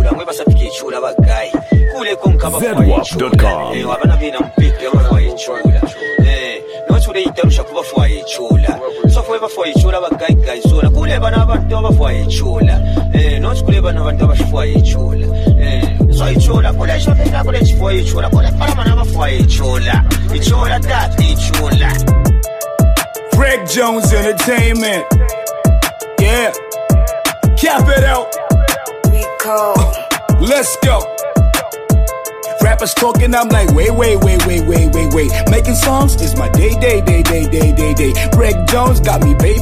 chula mwe basapike chula bagay kule konkaba zedwap.com abana bina mpipe abafwaye chula no chule itarusha kubafwaye chula so fwe bafwaye chula bagay guys zona kule bana abantu abafwaye chula no chule bana abantu abafwaye chula so ichula kule shopeka kule chifwaye chula kule para bana abafwaye chula ichula that ichula Greg Jones Entertainment. Yeah. Cap it out. Rico. Let's go. Rappers talking, I'm like, wait. Making songs is my day. Greg Jones got me pay.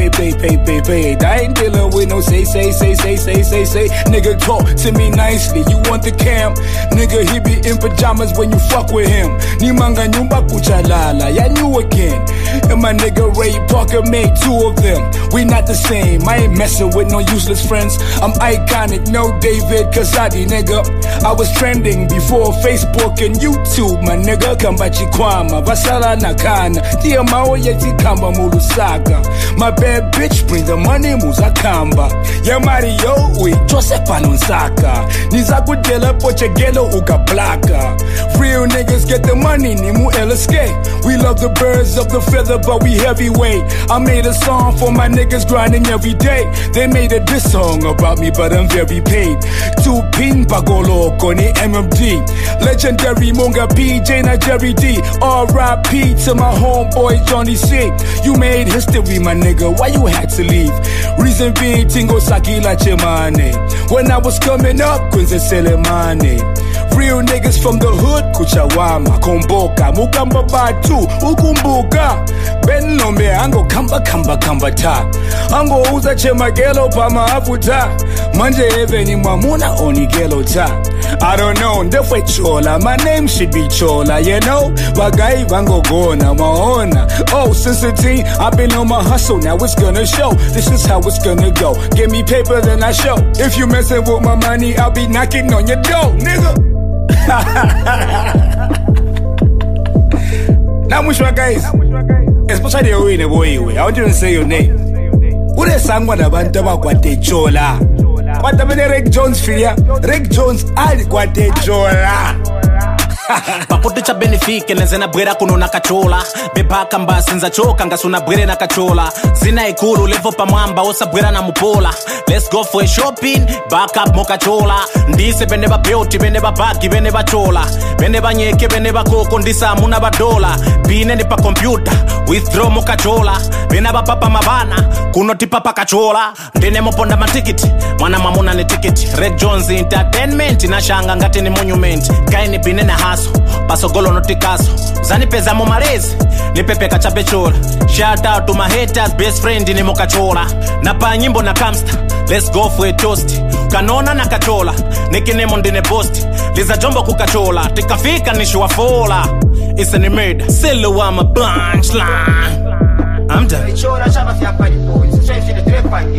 I ain't dealing with no say. Nigga talk to me nicely, you want the cam. Nigga, he be in pajamas when you fuck with him. Nimanga nyumba kuchalala, ya knew again. And my nigga Ray Parker made 2 of them. We not the same, I ain't messing with no useless friends. I'm iconic, no David Kazadi, nigga. I was trending before Facebook and YouTube, my nigga. Kambachi kwama, basala nakana. Tia mao yeti kamba mulusaka. My bad bitch bring the money muzakamba. Ya Mario, we Joseph Anonsaka. Niza kudela poche gelo uka blaka. Real niggas get the money, nimu LSK. We love the birds of the feather, but we heavyweight. I made a song for my niggas grinding every day. They made a diss song about me, but I'm very paid. 2 pin bagolo koni MMD. Legendary Munga PJ na Jerry D. R.I.P. to my homeboy Johnny C. You made history, my nigga. Why you had to leave? Reason being Tingo Sakila Chemane. When I was coming up, Quincy Selemane. Real niggas from the hood, Kuchawama, Komboka, Mukamba Batu, Ukumbuka. Ben Lombe, Ango Kamba Ta. Ango Uza Chemagelo Pama Afuta. Manje Eveni Mamuna Onigelo Ta. I don't know, Ndefe Chola, my name should be Chola, you know? Bagai Vango Gona, Mahona. Oh, since the teen, I've been on my hustle, now it's gonna show. This is how it's gonna go. Give me paper, then I show. If you messing with my money, I'll be knocking on your door, nigga. Now, Mushwa guys, especially the way, I want you to say your name. What is someone about Kwate Chola? What about Rick Jones, Filia? Rick Jones, I Kwate Chola. Papote cha benefike nenzena bwera kuno na kachola bebaka mbasi nza choka ngasuna bwere na kachola zina ikuru levo pa mwamba osa bwera na mupola. Let's go for a shopping back up mokachola ndise bene ba beauty bene ba bagi bene ba chola bene ba nyeke bene ba koko ndisa muna ba dola bine ne pa computer withdraw mokachola bene ba papa mabana kuno tipa pa kachola ndene moponda matikiti mwana mamuna ne ticket. Red Jones Entertainment na shanga ngati ni monument kaini bine na haso paso golo notikaso zani peza mo marezi ni pepe kachape chola. Shout out to my haters, best friend ni mokachola na pa nyimbo na kamsta. Let's go for a toast kanona na kachola nikine mondine post liza jombo kukachola tikafika nishuwa fola. It's an murder silo wa ma punchline. I'm done. Chola chama fiapa ni boys, chef in the trap